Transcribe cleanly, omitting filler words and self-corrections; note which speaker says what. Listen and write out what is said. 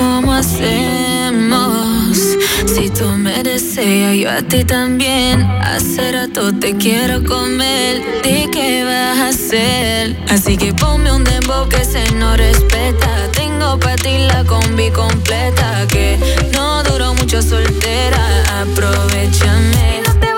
Speaker 1: cómo hacemos. Si tú me deseas, yo a ti también. Hace rato te quiero comer. ¿De qué vas a hacer? Así que ponme un dembow que se no respeta. Tengo pa' ti la combi completa. Que no duró mucho soltera. Aprovechame. Y no te